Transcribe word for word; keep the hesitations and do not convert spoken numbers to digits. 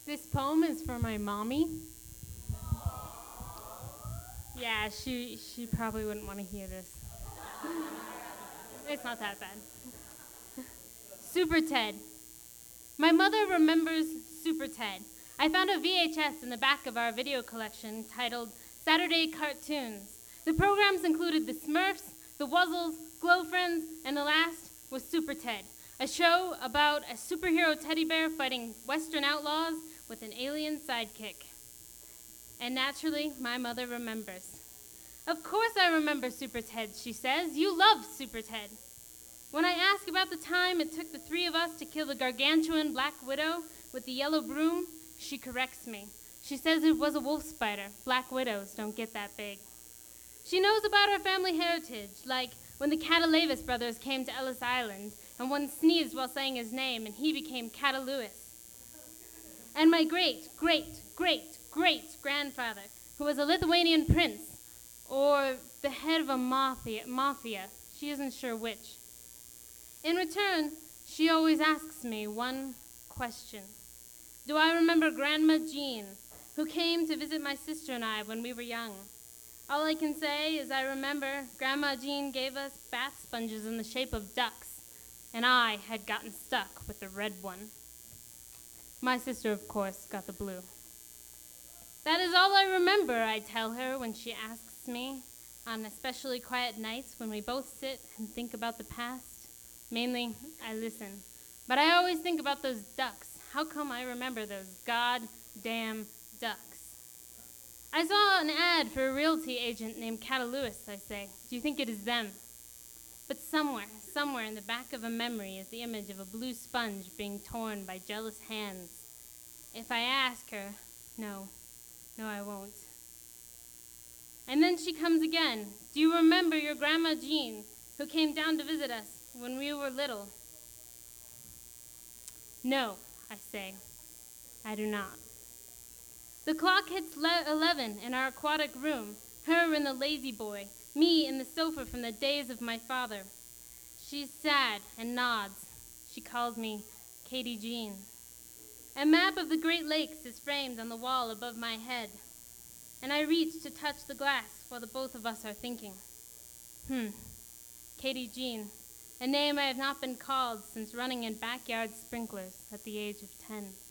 This poem is for my mommy. Yeah, she she probably wouldn't want to hear this. It's not that bad. Super Ted. My mother remembers Super Ted. I found a V H S in the back of our video collection titled Saturday Cartoons. The programs included the Smurfs, the Wuzzles, Glow Friends, and the last was Super Ted, a show about a superhero teddy bear fighting Western outlaws with an alien sidekick. And naturally, my mother remembers. Of course I remember Super Ted, she says. You love Super Ted. When I ask about the time it took the three of us to kill the gargantuan Black Widow with the yellow broom, she corrects me. She says it was a wolf spider. Black widows don't get that big. She knows about our family heritage, like when the Catalavis brothers came to Ellis Island and one sneezed while saying his name and he became Catalewis. And my great, great, great, great grandfather, who was a Lithuanian prince, or the head of a mafia, mafia. She isn't sure which. In return, she always asks me one question. Do I remember Grandma Jean, who came to visit my sister and I when we were young? All I can say is I remember Grandma Jean gave us bath sponges in the shape of ducks, and I had gotten stuck with the red one. My sister, of course, got the blue. That is all I remember, I tell her when she asks me, on especially quiet nights when we both sit and think about the past. Mainly, I listen. But I always think about those ducks. How come I remember those goddamn ducks? I saw an ad for a realty agent named Catalewis, I say. Do you think it is them? But somewhere, somewhere in the back of a memory is the image of a blue sponge being torn by jealous hands. If I ask her, no, no, I won't. And then she comes again. Do you remember your Grandma Jean, who came down to visit us when we were little? No, I say, I do not. The clock hits le- eleven in our aquatic room, her in the lazy boy, me in the sofa from the days of my father. She's sad and nods. She calls me Katie Jean. A map of the Great Lakes is framed on the wall above my head, and I reach to touch the glass while the both of us are thinking. Hmm, Katie Jean, a name I have not been called since running in backyard sprinklers at the age of ten.